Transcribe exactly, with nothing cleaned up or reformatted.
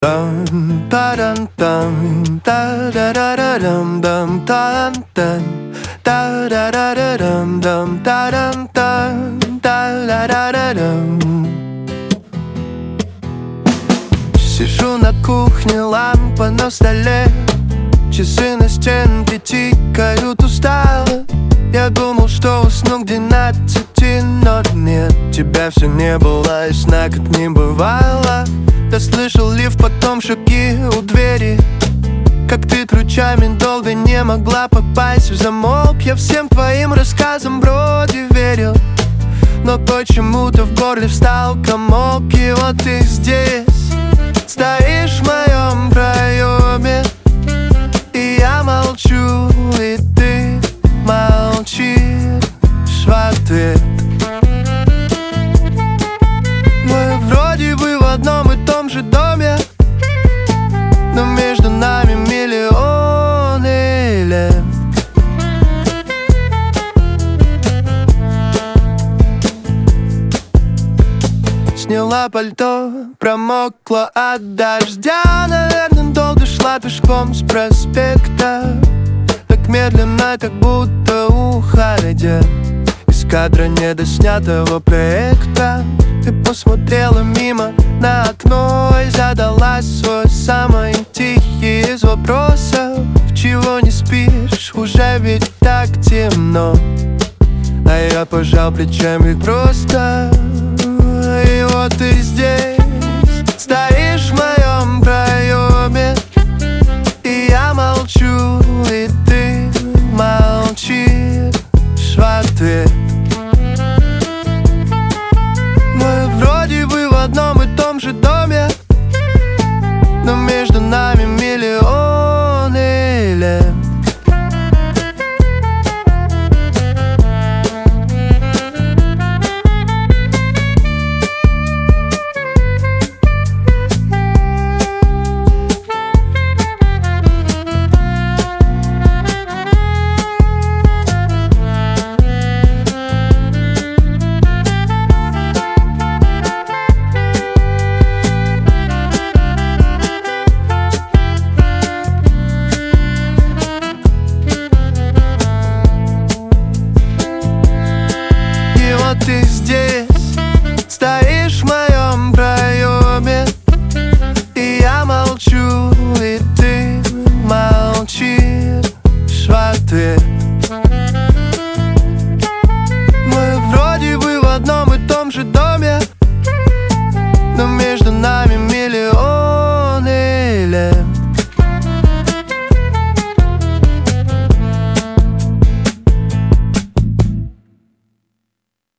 Dum dum dum da da da da dum dum dum dum da da da da dum dum da dum dum da da da da dum. Сижу на кухне, лампа на столе, часы на стенке тикают устало. Я думал, что усну к двенадцати, но нет, тебя все не было, и сна как не бывало. Я слышал лифт, потом шаги у двери, как ты ключами долго не могла попасть в замок. Я всем твоим рассказам вроде верил, но почему-то в горле встал комок. И вот ты здесь стоишь в моем проеме, и я молчу, и ты молчишь в ответ. Мы вроде бы в одном и том же доме, но между нами миллионы лет. Сняла пальто, промокла от дождя. Наверное, долго шла пешком с проспекта, так медленно, как будто уходя из кадра недоснятого проекта. Ты посмотрела мимо на окно и задала свой самый тихий из вопросов: чего не спишь, уже ведь так темно. А я пожал плечами просто. И вот ты здесь стоишь